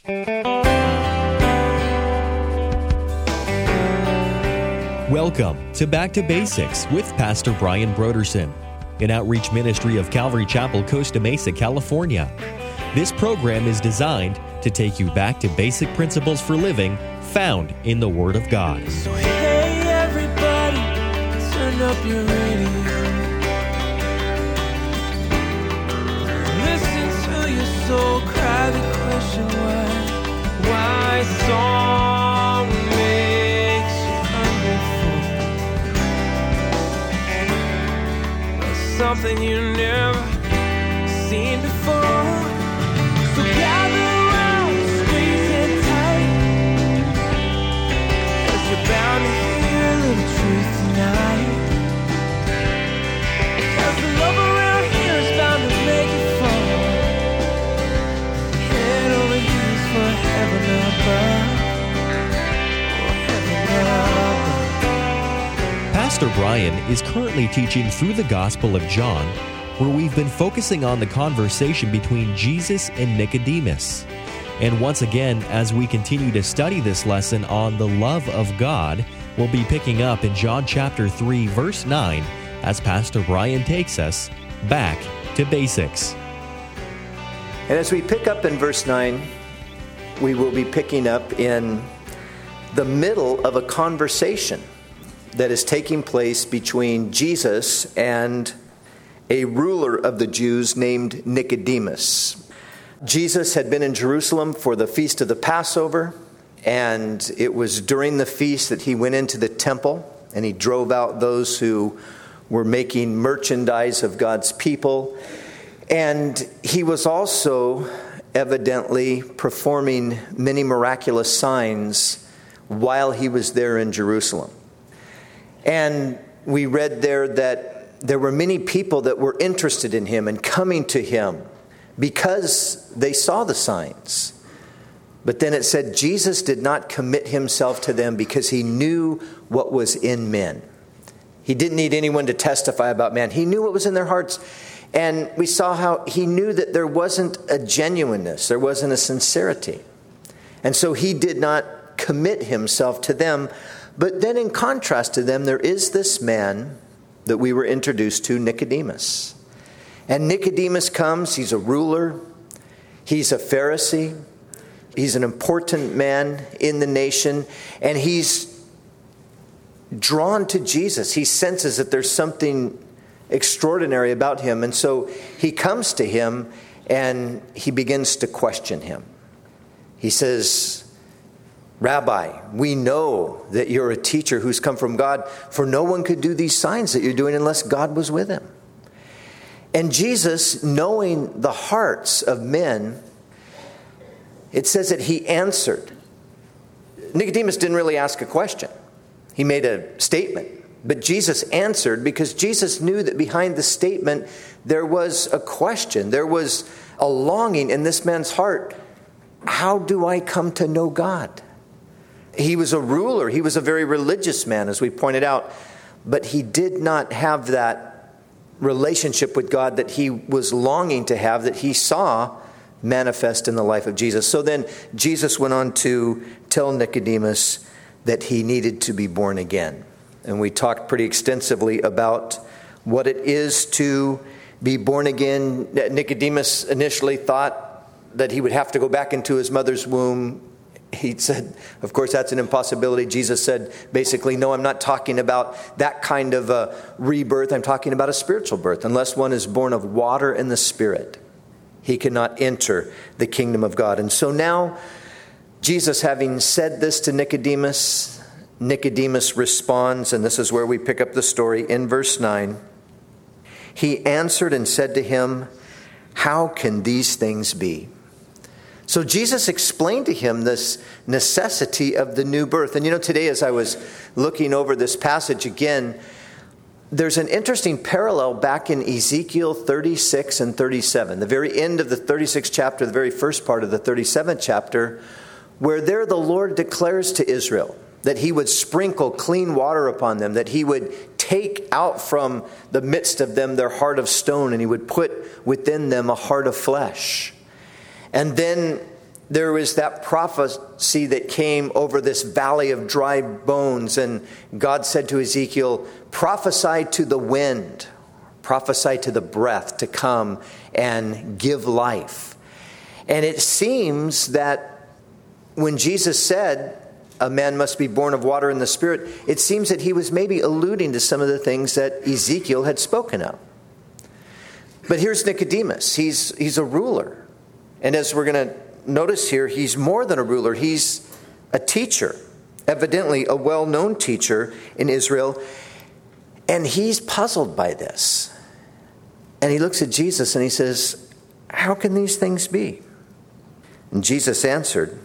Welcome to Back to Basics with Pastor Brian Broderson, an outreach ministry of Calvary Chapel, Costa Mesa, California. This program is designed to take you back to basic principles for living found in the Word of God. So hey everybody, turn up your radio. Listen to your soul cry the question why song makes you hungry for something you never seen before. So gather around, squeeze it tight, 'cause you're bound to hear a little truth tonight. 'Cause the love around here is bound to make it fall. Head over heels for heaven above. Pastor Brian is currently teaching through the Gospel of John, where we've been focusing on the conversation between Jesus and Nicodemus. And once again, as we continue to study this lesson on the love of God, we'll be picking up in John chapter 3, verse 9, as Pastor Brian takes us back to basics. And as we pick up in verse 9, we will be picking up in the middle of a conversation that is taking place between Jesus and a ruler of the Jews named Nicodemus. Jesus had been in Jerusalem for the feast of the Passover, and it was during the feast that he went into the temple and he drove out those who were making merchandise of God's people. And he was also evidently performing many miraculous signs while he was there in Jerusalem. And we read there that there were many people that were interested in him and coming to him because they saw the signs. But then it said Jesus did not commit himself to them because he knew what was in men. He didn't need anyone to testify about man. He knew what was in their hearts. And we saw how he knew that there wasn't a genuineness, there wasn't a sincerity. And so he did not commit himself to them. But then in contrast to them, there is this man that we were introduced to, Nicodemus. And Nicodemus comes, he's a ruler, he's a Pharisee, he's an important man in the nation, and he's drawn to Jesus. He senses that there's something extraordinary about him, and so he comes to him and he begins to question him. He says, "Rabbi, we know that you're a teacher who's come from God, for no one could do these signs that you're doing unless God was with him." And Jesus, knowing the hearts of men, it says that he answered. Nicodemus didn't really ask a question. He made a statement. But Jesus answered because Jesus knew that behind the statement there was a question. There was a longing in this man's heart. How do I come to know God? He was a ruler. He was a very religious man, as we pointed out. But he did not have that relationship with God that he was longing to have, that he saw manifest in the life of Jesus. So then Jesus went on to tell Nicodemus that he needed to be born again. And we talked pretty extensively about what it is to be born again. Nicodemus initially thought that he would have to go back into his mother's womb. He said, of course, that's an impossibility. Jesus said, basically, no, I'm not talking about that kind of a rebirth. I'm talking about a spiritual birth. Unless one is born of water and the Spirit, he cannot enter the kingdom of God. And so now, Jesus having said this to Nicodemus, Nicodemus responds, and this is where we pick up the story in verse 9. He answered and said to him, "How can these things be?" So Jesus explained to him this necessity of the new birth. And today as I was looking over this passage again, there's an interesting parallel back in Ezekiel 36 and 37, the very end of the 36th chapter, the very first part of the 37th chapter, where there the Lord declares to Israel that he would sprinkle clean water upon them, that he would take out from the midst of them their heart of stone, and he would put within them a heart of flesh. And then there was that prophecy that came over this valley of dry bones, and God said to Ezekiel, prophesy to the wind, prophesy to the breath to come and give life. And it seems that when Jesus said, a man must be born of water and the Spirit, it seems that he was maybe alluding to some of the things that Ezekiel had spoken of. But here's Nicodemus. He's a ruler. And as we're going to notice here, he's more than a ruler. He's a teacher, evidently a well-known teacher in Israel. And he's puzzled by this. And he looks at Jesus and he says, how can these things be? And Jesus answered,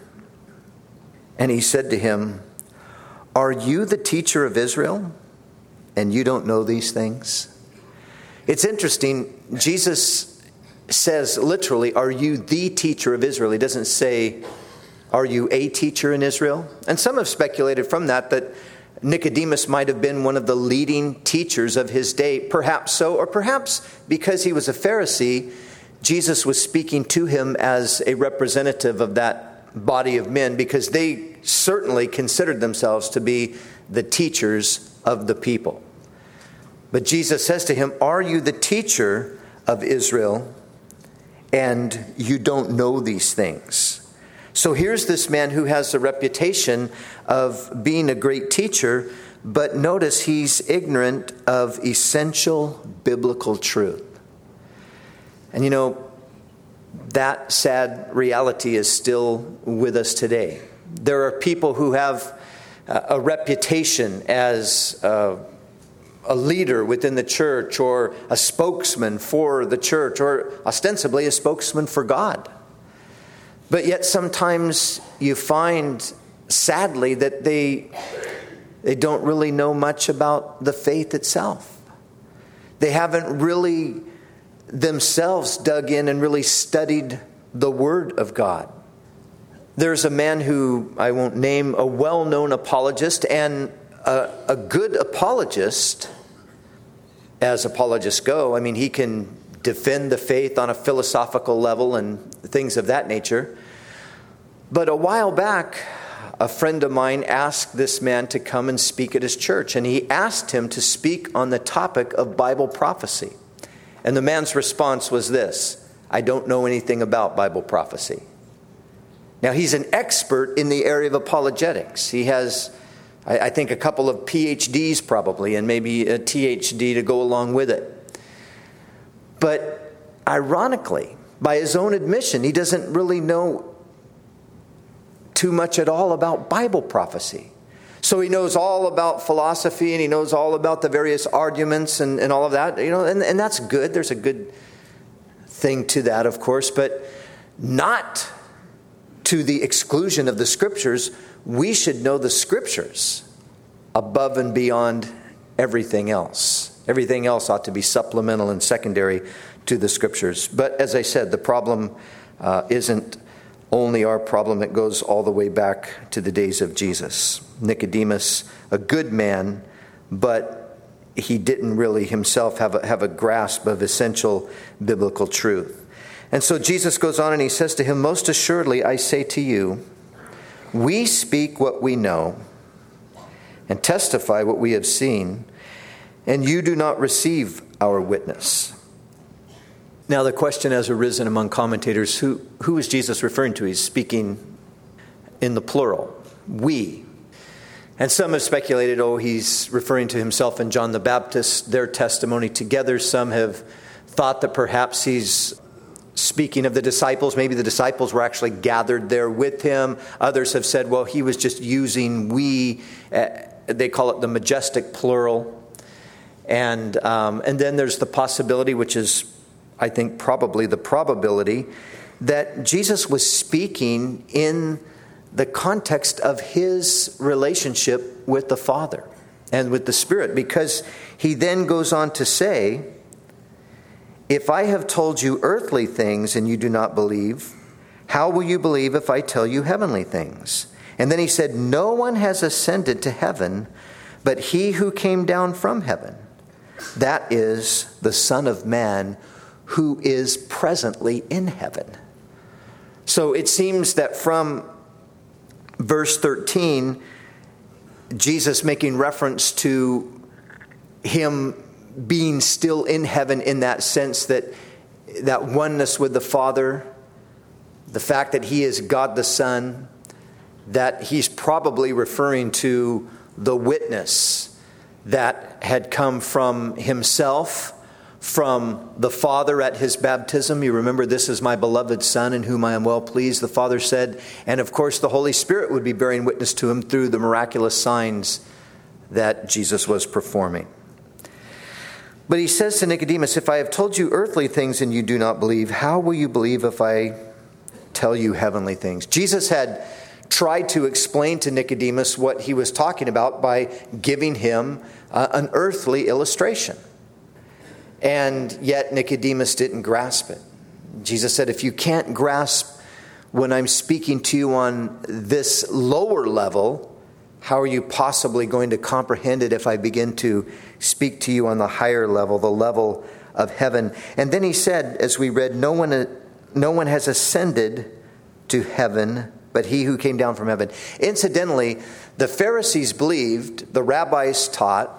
and he said to him, are you the teacher of Israel, and you don't know these things? It's interesting. Jesus says literally, are you the teacher of Israel? He doesn't say, are you a teacher in Israel? And some have speculated from that Nicodemus might have been one of the leading teachers of his day. Perhaps so, or perhaps because he was a Pharisee, Jesus was speaking to him as a representative of that body of men, because they certainly considered themselves to be the teachers of the people. But Jesus says to him, are you the teacher of Israel, and you don't know these things? So here's this man who has the reputation of being a great teacher, but notice he's ignorant of essential biblical truth. And you know, that sad reality is still with us today. There are people who have a reputation as a leader within the church, or a spokesman for the church, or ostensibly a spokesman for God. But yet sometimes you find, sadly, that they don't really know much about the faith itself. They haven't really themselves dug in and really studied the Word of God. There's a man who I won't name, a well-known apologist, and a good apologist, as apologists go. I mean, he can defend the faith on a philosophical level and things of that nature. But a while back, a friend of mine asked this man to come and speak at his church, and he asked him to speak on the topic of Bible prophecy. And the man's response was this: I don't know anything about Bible prophecy. Now, he's an expert in the area of apologetics. He has, I think, a couple of PhDs probably, and maybe a THD to go along with it. But ironically, by his own admission, he doesn't really know too much at all about Bible prophecy. So he knows all about philosophy, and he knows all about the various arguments and all of that, you know, and that's good. There's a good thing to that, of course, but not to the exclusion of the Scriptures. We should know the Scriptures above and beyond everything else. Everything else ought to be supplemental and secondary to the Scriptures. But as I said, the problem isn't only our problem. It goes all the way back to the days of Jesus. Nicodemus, a good man, but he didn't really himself have a grasp of essential biblical truth. And so Jesus goes on and he says to him, most assuredly I say to you, we speak what we know and testify what we have seen, and you do not receive our witness. Now the question has arisen among commentators, who is Jesus referring to? He's speaking in the plural, we. And some have speculated, he's referring to himself and John the Baptist, their testimony together. Some have thought that perhaps he's speaking of the disciples. Maybe the disciples were actually gathered there with him. Others have said, he was just using we. They call it the majestic plural. And then there's the possibility, which is, I think, probably the probability, that Jesus was speaking in the context of his relationship with the Father and with the Spirit, because he then goes on to say, if I have told you earthly things and you do not believe, how will you believe if I tell you heavenly things? And then he said, no one has ascended to heaven but he who came down from heaven, that is the Son of Man, who is presently in heaven. So it seems that from verse 13, Jesus making reference to him being still in heaven in that sense, that oneness with the Father, the fact that he is God the Son, that he's probably referring to the witness that had come from himself, from the Father at his baptism. You remember, this is my beloved Son in whom I am well pleased, the Father said. And of course, the Holy Spirit would be bearing witness to him through the miraculous signs that Jesus was performing. But he says to Nicodemus, if I have told you earthly things and you do not believe, how will you believe if I tell you heavenly things? Jesus had tried to explain to Nicodemus what he was talking about by giving him an earthly illustration. And yet Nicodemus didn't grasp it. Jesus said, if you can't grasp when I'm speaking to you on this lower level, how are you possibly going to comprehend it if I begin to speak to you on the higher level, the level of heaven? And then he said, as we read, no one has ascended to heaven but he who came down from heaven. Incidentally, the Pharisees believed, the rabbis taught,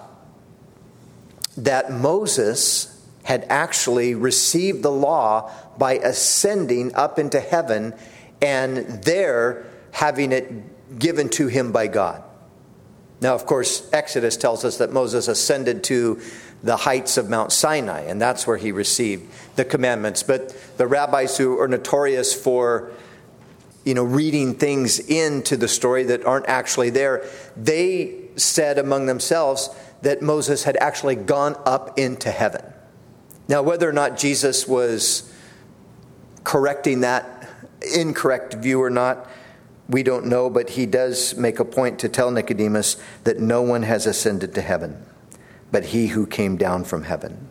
that Moses had actually received the law by ascending up into heaven and there having it given to him by God. Now, of course, Exodus tells us that Moses ascended to the heights of Mount Sinai, and that's where he received the commandments. But the rabbis who are notorious for, reading things into the story that aren't actually there, they said among themselves that Moses had actually gone up into heaven. Now, whether or not Jesus was correcting that incorrect view or not, we don't know, but he does make a point to tell Nicodemus that no one has ascended to heaven, but he who came down from heaven.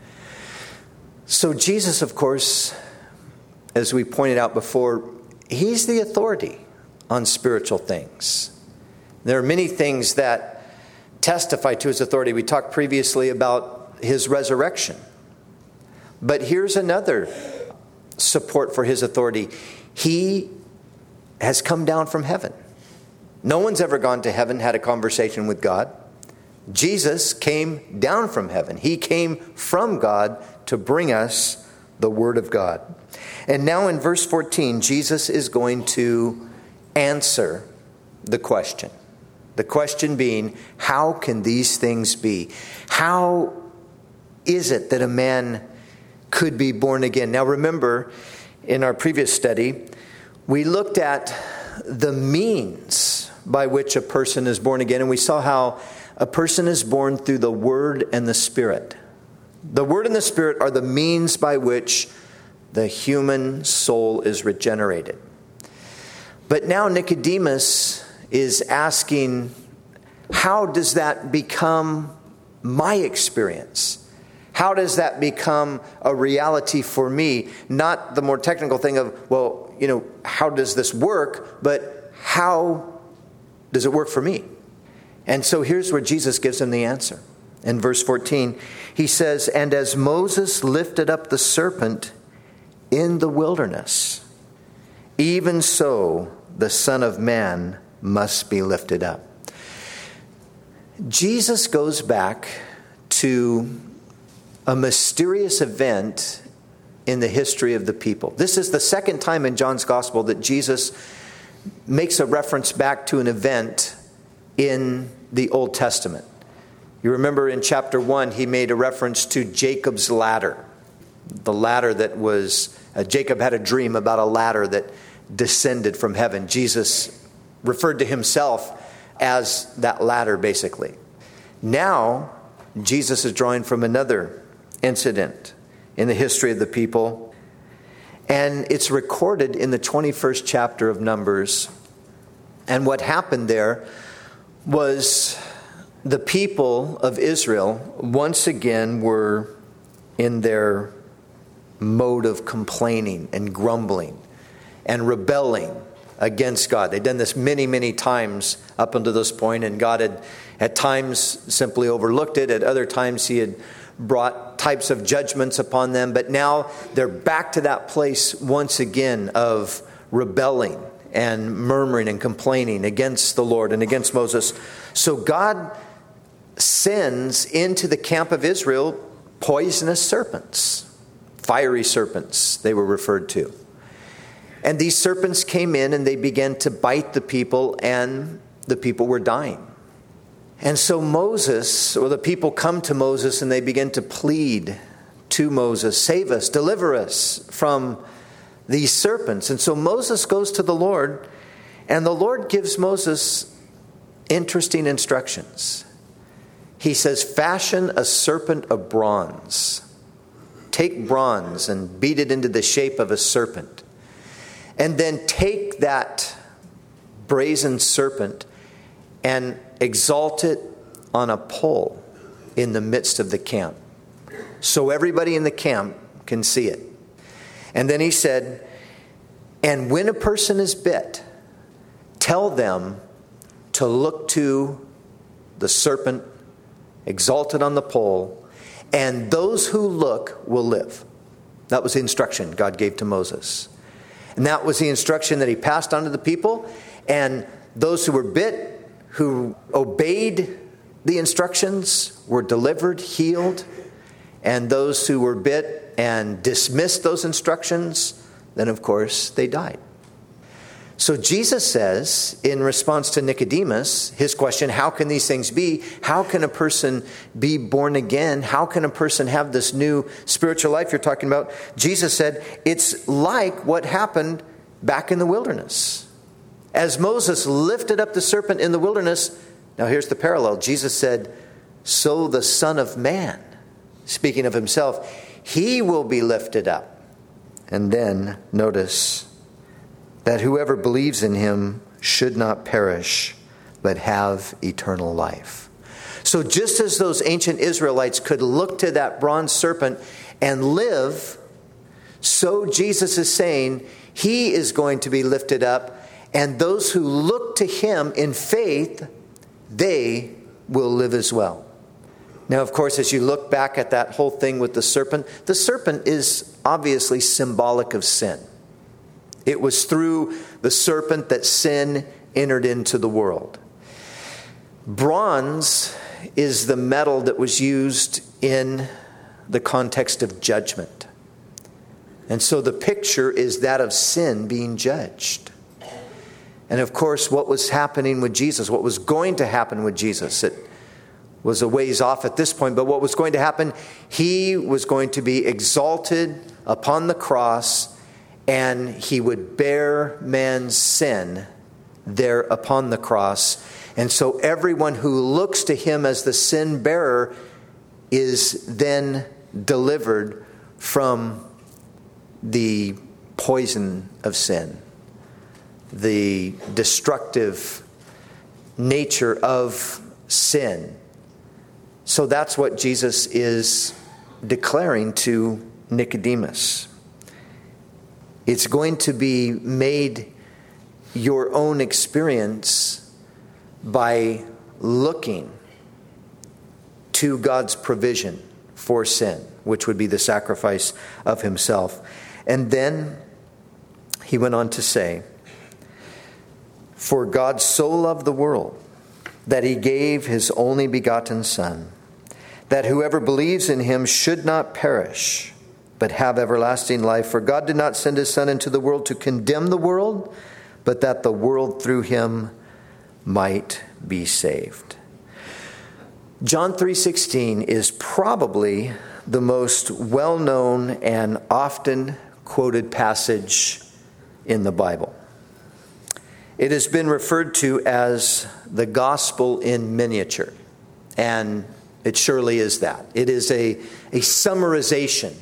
So Jesus, of course, as we pointed out before, he's the authority on spiritual things. There are many things that testify to his authority. We talked previously about his resurrection. But here's another support for his authority. He has come down from heaven. No one's ever gone to heaven, had a conversation with God. Jesus came down from heaven. He came from God to bring us the Word of God. And now in verse 14, Jesus is going to answer the question. The question being, how can these things be? How is it that a man could be born again? Now remember, in our previous study, we looked at the means by which a person is born again, and we saw how a person is born through the Word and the Spirit. The Word and the Spirit are the means by which the human soul is regenerated. But now Nicodemus is asking, how does that become my experience? How does that become a reality for me? Not the more technical thing of, how does this work? But how does it work for me? And so here's where Jesus gives him the answer. In verse 14, he says, and as Moses lifted up the serpent in the wilderness, even so the Son of Man must be lifted up. Jesus goes back to a mysterious event in the history of the people. This is the second time in John's Gospel that Jesus makes a reference back to an event in the Old Testament. You remember in chapter 1, he made a reference to Jacob's ladder. The ladder that was, Jacob had a dream about a ladder that descended from heaven. Jesus referred to himself as that ladder, basically. Now, Jesus is drawing from another incident in the history of the people. And it's recorded in the 21st chapter of Numbers. And what happened there was the people of Israel once again were in their mode of complaining and grumbling and rebelling against God. They'd done this many, many times up until this point, and God had at times simply overlooked it. At other times he had brought types of judgments upon them. But now they're back to that place once again of rebelling and murmuring and complaining against the Lord and against Moses. So God sends into the camp of Israel poisonous serpents, fiery serpents they were referred to. And these serpents came in and they began to bite the people, and the people were dying. And so the people come to Moses and they begin to plead to Moses, save us, deliver us from these serpents. And so Moses goes to the Lord, and the Lord gives Moses interesting instructions. He says, fashion a serpent of bronze. Take bronze and beat it into the shape of a serpent. And then take that brazen serpent and exalt it on a pole in the midst of the camp, so everybody in the camp can see it. And then he said, and when a person is bit, tell them to look to the serpent exalted on the pole, and those who look will live. That was the instruction God gave to Moses. And that was the instruction that he passed on to the people. And those who were bit, who obeyed the instructions, were delivered, healed. And those who were bit and dismissed those instructions, then of course they died. So Jesus says, in response to Nicodemus, his question, how can these things be? How can a person be born again? How can a person have this new spiritual life you're talking about? Jesus said, it's like what happened back in the wilderness. As Moses lifted up the serpent in the wilderness, now here's the parallel. Jesus said, so the Son of Man, speaking of himself, he will be lifted up. And then notice that whoever believes in him should not perish, but have eternal life. So just as those ancient Israelites could look to that bronze serpent and live, so Jesus is saying he is going to be lifted up, and those who look to him in faith, they will live as well. Now, of course, as you look back at that whole thing with the serpent is obviously symbolic of sin. It was through the serpent that sin entered into the world. Bronze is the metal that was used in the context of judgment. And so the picture is that of sin being judged. And of course, what was happening with Jesus, what was going to happen with Jesus, it was a ways off at this point, but what was going to happen, he was going to be exalted upon the cross, and he would bear man's sin there upon the cross. And so everyone who looks to him as the sin bearer is then delivered from the poison of sin, the destructive nature of sin. So that's what Jesus is declaring to Nicodemus. It's going to be made your own experience by looking to God's provision for sin, which would be the sacrifice of himself. And then he went on to say, for God so loved the world that he gave his only begotten Son, that whoever believes in him should not perish, but have everlasting life. For God did not send his Son into the world to condemn the world, but that the world through him might be saved. John 3:16 is probably the most well-known and often quoted passage in the Bible. It has been referred to as the gospel in miniature, and it surely is that. It is a summarization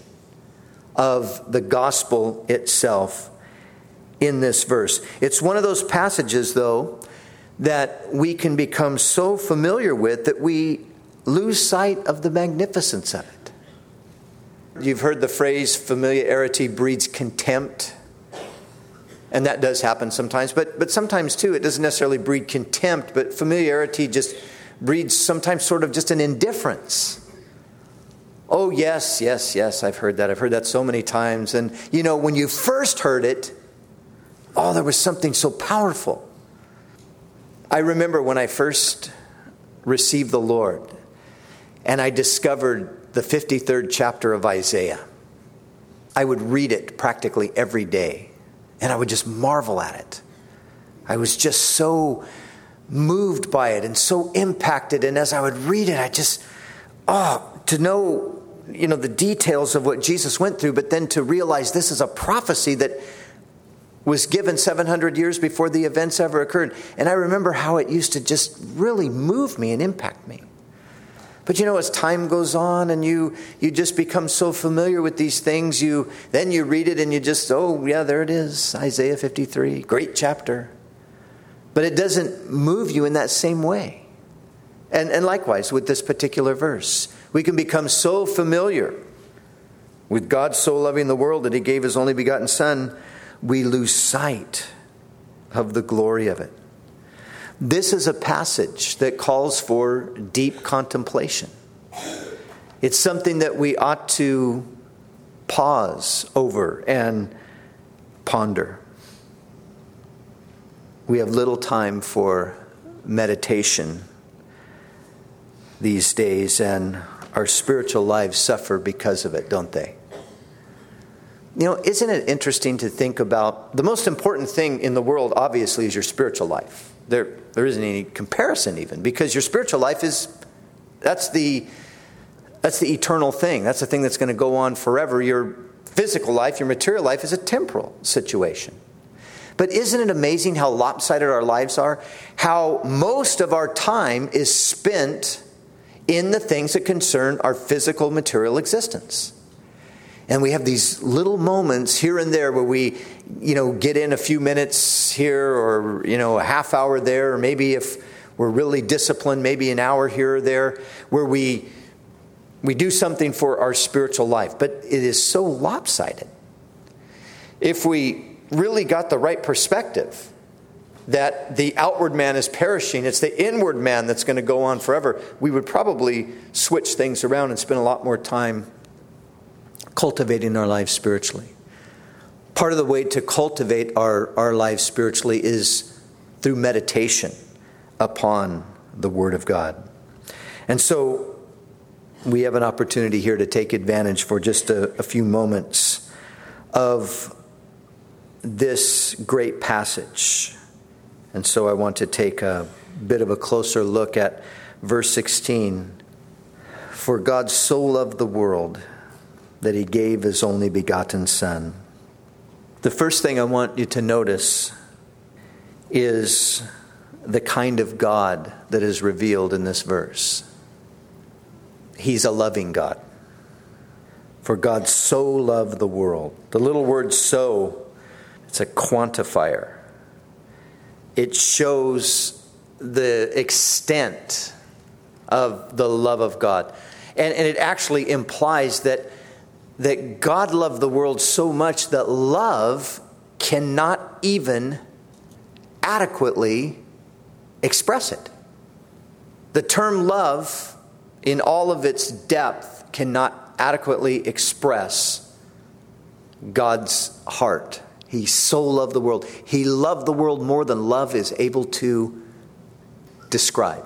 of the gospel itself in this verse. It's one of those passages, though, that we can become so familiar with that we lose sight of the magnificence of it. You've heard the phrase, familiarity breeds contempt. And that does happen sometimes. But sometimes, too, it doesn't necessarily breed contempt, but familiarity just breeds sometimes sort of just an indifference. Oh, yes, I've heard that. I've heard that so many times. And, when you first heard it, there was something so powerful. I remember when I first received the Lord and I discovered the 53rd chapter of Isaiah. I would read it practically every day and I would just marvel at it. I was just so moved by it and so impacted. And as I would read it, I just, to know, the details of what Jesus went through, but then to realize this is a prophecy that was given 700 years before the events ever occurred. And I remember how it used to just really move me and impact me. But as time goes on and you just become so familiar with these things, then you read it and you just, there it is, Isaiah 53, great chapter. But it doesn't move you in that same way. And likewise with this particular verse, we can become so familiar with God so loving the world that he gave his only begotten Son, we lose sight of the glory of it. This is a passage that calls for deep contemplation. It's something that we ought to pause over and ponder. We have little time for meditation these days, and our spiritual lives suffer because of it, don't they? Isn't it interesting to think about the most important thing in the world, obviously, is your spiritual life. There isn't any comparison even, because your spiritual life that's the eternal thing. That's the thing that's going to go on forever. Your physical life, your material life is a temporal situation. But isn't it amazing how lopsided our lives are? How most of our time is spent in the things that concern our physical material existence. And we have these little moments here and there where we, get in a few minutes here or, a half hour there, or maybe if we're really disciplined, maybe an hour here or there, where we do something for our spiritual life. But it is so lopsided. If we really got the right perspective, that the outward man is perishing, it's the inward man that's going to go on forever, we would probably switch things around and spend a lot more time cultivating our lives spiritually. Part of the way to cultivate our lives spiritually is through meditation upon the Word of God. And so we have an opportunity here to take advantage for just a few moments of this great passage. And so I want to take a bit of a closer look at verse 16. For God so loved the world that he gave his only begotten Son. The first thing I want you to notice is the kind of God that is revealed in this verse. He's a loving God. For God so loved the world. The little word so, it's a quantifier. It shows the extent of the love of God. And it actually implies that God loved the world so much that love cannot even adequately express it. The term love, in all of its depth, cannot adequately express God's heart. He so loved the world. He loved the world more than love is able to describe.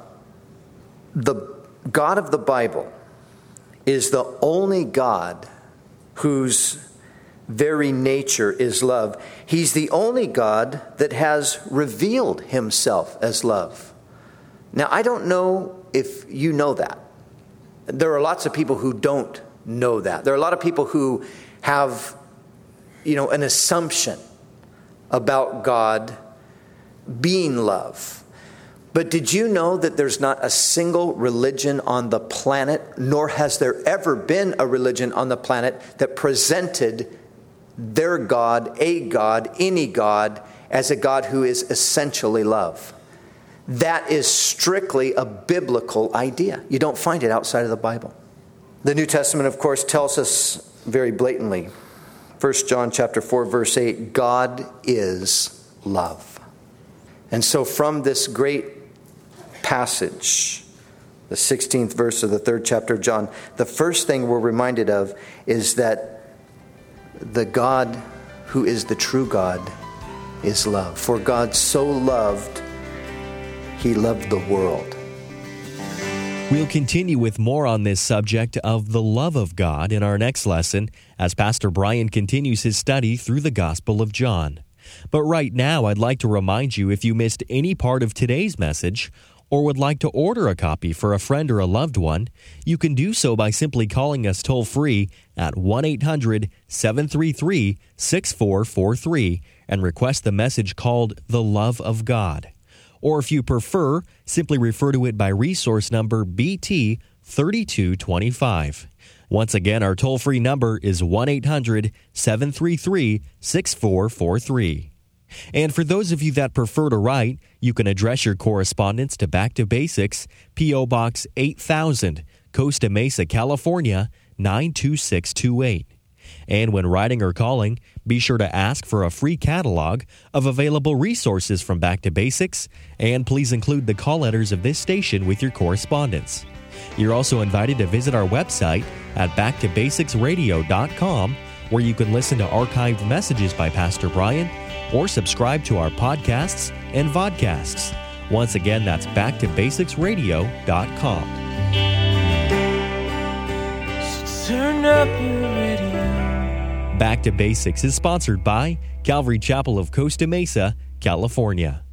The God of the Bible is the only God whose very nature is love. He's the only God that has revealed himself as love. Now, I don't know if you know that. There are lots of people who don't know that. There are a lot of people who have, an assumption about God being love. But did you know that there's not a single religion on the planet, nor has there ever been a religion on the planet that presented their God, any God, as a God who is essentially love? That is strictly a biblical idea. You don't find it outside of the Bible. The New Testament, of course, tells us very blatantly. 1 John chapter 4, verse 8, God is love. And so from this great passage, the 16th verse of the 3rd chapter of John, the first thing we're reminded of is that the God who is the true God is love. For God so loved, he loved the world. We'll continue with more on this subject of the love of God in our next lesson as Pastor Brian continues his study through the Gospel of John. But right now, I'd like to remind you, if you missed any part of today's message or would like to order a copy for a friend or a loved one, you can do so by simply calling us toll-free at 1-800-733-6443 and request the message called The Love of God. Or if you prefer, simply refer to it by resource number BT3225. Once again, our toll-free number is 1-800-733-6443. And for those of you that prefer to write, you can address your correspondence to Back to Basics, P.O. Box 8000, Costa Mesa, California, 92628. And when writing or calling, be sure to ask for a free catalog of available resources from Back to Basics, and please include the call letters of this station with your correspondence. You're also invited to visit our website at backtobasicsradio.com, where you can listen to archived messages by Pastor Brian or subscribe to our podcasts and vodcasts. Once again, that's backtobasicsradio.com. So turn up your radio. Back to Basics is sponsored by Calvary Chapel of Costa Mesa, California.